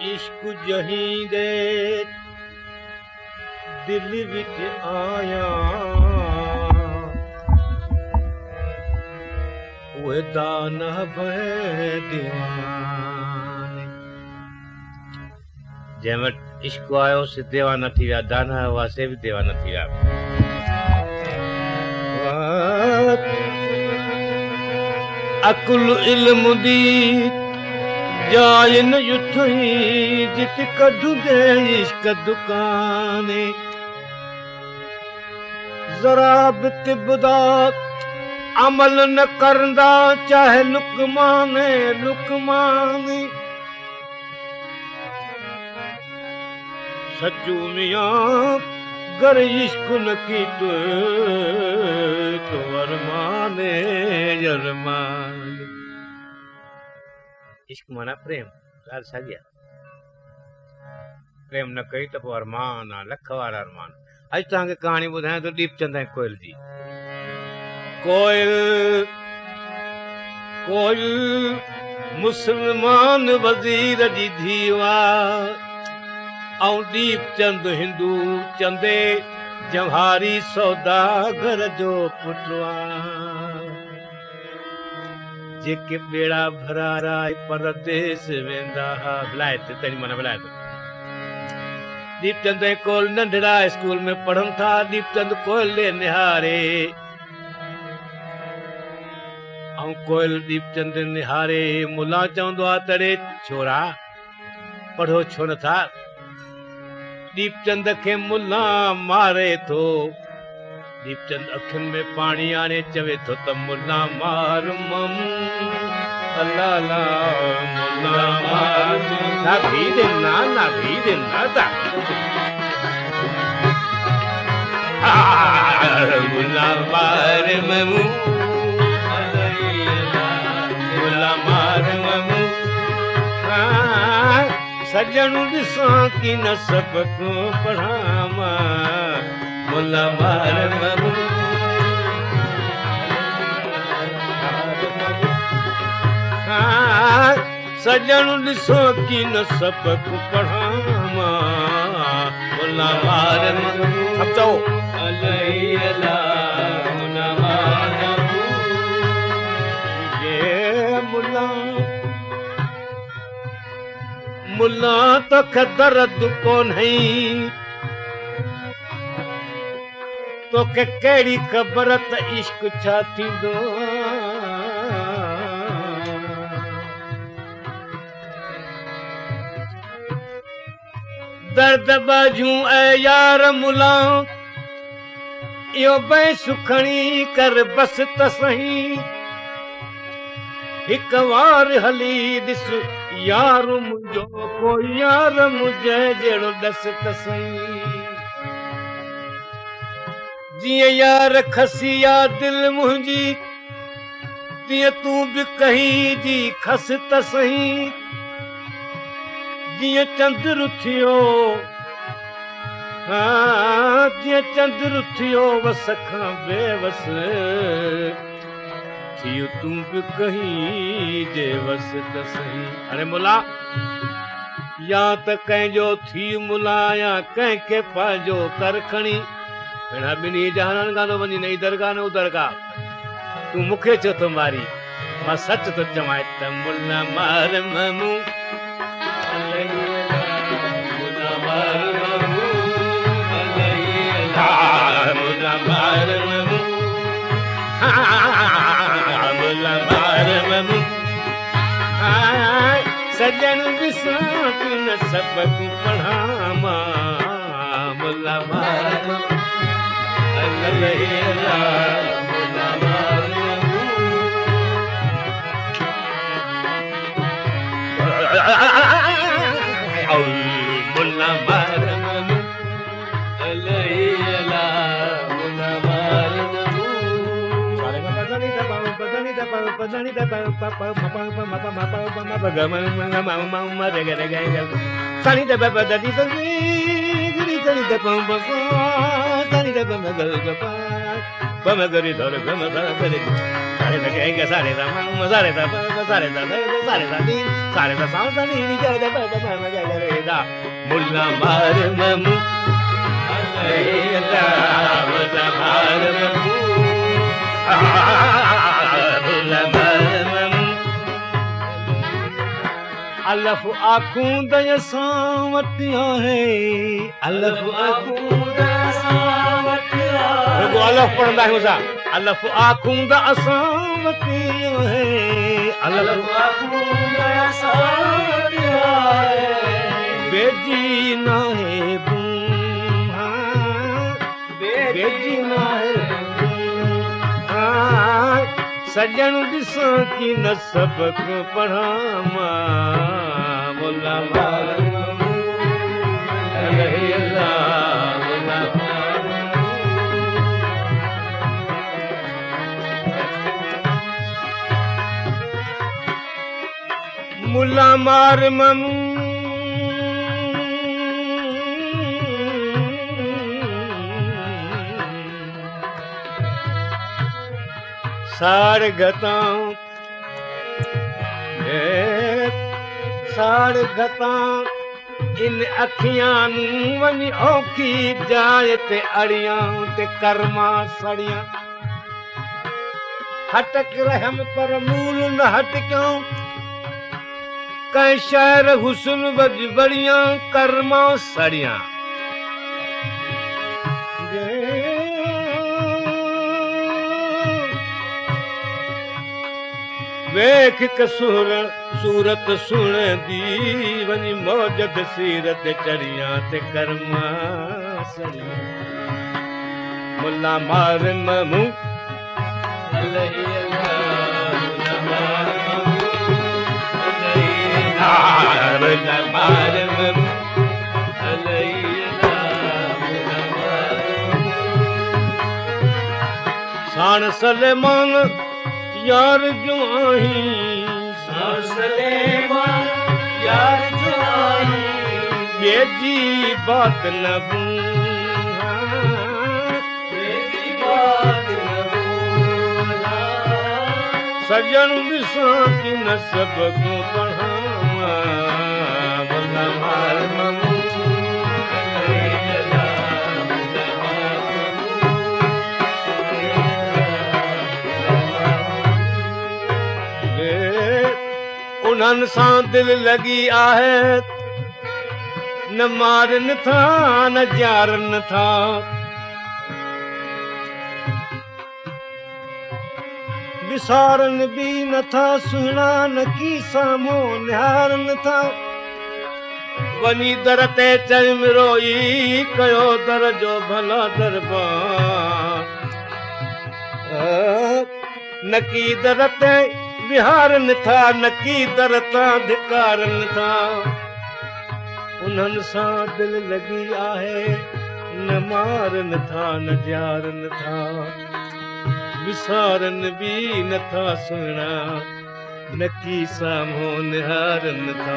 इश्क जहीं दे दिल विच आया वो दाना बे दीवाने जैमें इश्क आयो से दीवाना थी विया दाना हुआ से भी दीवाना थी विया अकुल इल्म दी जाय न युथई जित कदू दे इश्क दुकाने जरा बितबदा अमल न करंदा चाहे लुकमाने सच्चू मियां गर इश्क न की तो अरमाने अरमाने इश्क माना प्रेम ॻाल्हि साॻी आहे प्रेम न कई त पोइ अरमान आहे लख वारा अरमान अॼु तव्हांखे कहाणी ॿुधायां थो दीपचंद ऐं कोयल जी कोयल मुस्लमान वज़ीर जी धीउ ऐं दीपचंद हिंदू चंदे जवाहरी सौदागर जो पुटु जेके बेड़ा भरारा परदेस वेंदा विलायत तेरी माना विलायत दीपचंद ऐं कोयल नंढड़ा स्कूल में पढ़नि था दीपचंद कोयल ॾे निहारे ऐं कोयल दीपचंद निहारे मुला चवंदो आहे तड़े छोरा पढ़ो छो नथा दीपचंद खे मुला मारे थो दीपचंद अखियुनि में पाणी आणे चवे थो त मुला मार ममू अल्लाह ला मुला मार ना भी देना दा मुला मार ममू मुला मार ममू सजणू ॾिसां की न सबको पढ़ामा मुला मार ममू सजणू ॾिसो की न सबको पढ़ामा मुला मार ममू अब चओ अला मुला मार ममू ये मुला मुला तोख दर्द कोन्हई तोखे कहिड़ी ख़बर त इश्क छा थींदो दर्द बाजूं ऐं यार मुला इहो बई सुखणी कर बस त सही हिक वार हली ॾिस यार मुंहिंजो कोई यार मुंहिंजे जहिड़ो ॾस त सही जीअं यार खसी आ दिल मुंहिंजी तीअं तूं बि कहीं जी खस त सही जीअं चंद्र थियो जीअं चंद्र थियो वस खां बेवस थियो तूं बि कहीं जे वस त सही अरे मुला या त कंहिंजो थी मुला या कंहिंखे पंहिंजो कर खणी भेणा ॿिन्ही जहाननि खां थो वञी न इधर का न उधर का तूं मूंखे छो थो मारी मां सच थो चवां त मुला मार ममू मुला मार ममू मुला मार ममू मुला मार ममू सजन ॾिसां की न सबक पढ़ामा मुला मार ममू मुला मार ममू मुला मार ममू मुला मार ममू बम गरी धर गम ध गरी सारे द गंगे सारे द म सारे द सारे द सारे द नी सारे द सा द नी नी ग द ब म म ग रे दा मुल्ला मार ममु अरे अल्लाह मुल्ला मार ममु मुल्ला मार ममु अलफ आखूं दय सावटिया है अलफ आखूं दय सावटिया रुको अलफ पढ़ंदा आहियूं असां अलफ आखूं द सावटिया है अलफ आखूं दय सावटिया है बेजी ना है बूम बेजी ना है सजन ॾिसां की न सबक पढ़ां मुल्ला मार मुल्ला मार ममू साड़ गतां इन अखियां नूं वञ औखी जाइ ते अड़ियां ते कर्मा सड़ियां हटक रहम पर मूल न हटक्यों कंहिं शहर हुस्न वज बड़ियां कर्मा सड़ियां वेख कसूर सूरत सुन दी वञी मौजद सीरत चढ़ियां ते कर्मा सड़ियां मुल्ला मार ममू अल्लाह मुल्ला मार ममू मुल्ला मार ममू साण सलेमान यार जो आही सलेमान यार जो आही बेजी बात न बेजी बात न सजन ॾिसां की न सबक पढ़ां मुल्ला मार ममू उन्हनि सां दिलि लॻी आहे न मारनि था न ॼारनि था विसारनि बि नथा सुहिणा न की साम्हूं निहारनि था वञी दर ते चइम रोई कयो दर जो भला दरबार न की दर ते विहारनि था न की दर तां धिकारनि था उन्हनि सां दिलि लॻी आहे न मारनि था न ॼारनि था विसारनि बि नथा सुहिणा न की साम्हूं निहारनि था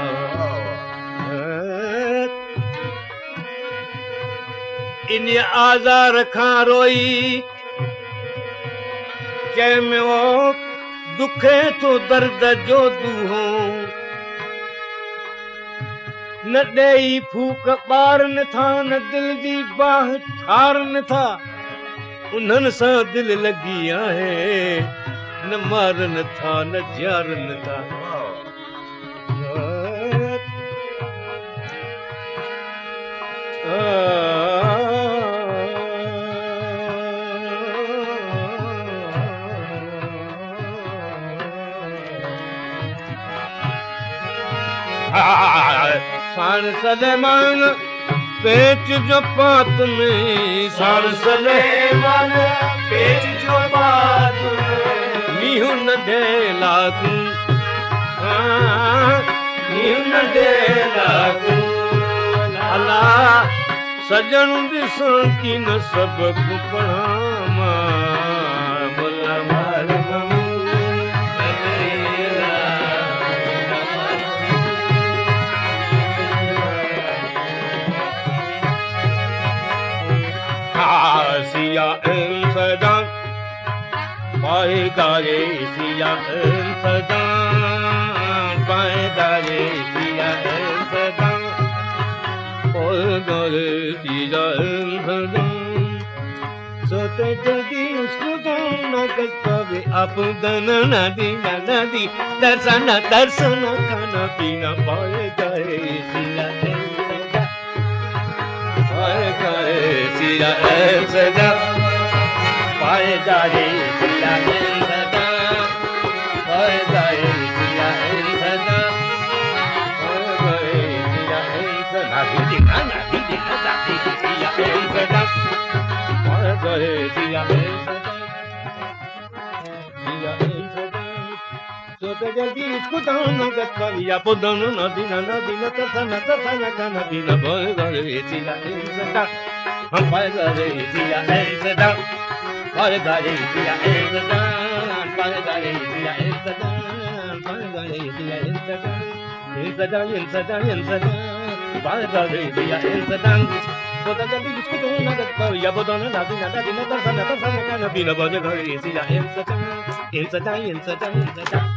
इन आज़ार खां रोई जंहिंमें वो दुखे तो दर्द जो दूहो न ॾेई फूक ॿारनि था न दिल जी बाह ठारनि था उन्हनि सां दिलि लॻी आहे न मारनि था न ॼारनि था साण सलेमान पेच जो पात में साण सलेमान पेच जो पात में मीहू न ढेला तूं मीहू न ढेला तूं अल्लाह सजन ॾिसां की न सबक पढ़ां मुल्ला मार ममू सिया सदा पाएगा रे सिया सदा पाएगा रे सिया सदा पाएगा रे सिया सदा सोते जल्दी उसको न कभी अपदन नदी नदी दर्शन दर्शन खाना पीना पाएगा रे सिया पाएगा रे सिया सदा पाएगा रे सिया सदा पाएगा रे सिया सदा पाएगा रे सिया सदा दिखा सिया सदा पाएगा रे सिया सदा सोते जल्दी इसको दाना कविया पुदन नदी नदी तसना तसना खाना पीना पाएगा रे सिया सदा हम पाएगा रे सिया सदा पाएगा रे सिया सदा पाएगा रे सिया सदा पाएगा रे सिया सदा सदा सदा पाएगा रे सिया सदा सोते जल्दी इसको दाना कविया पुदन नदी नदी तसना तसना खाना पीना पाएगा रे सिया सदा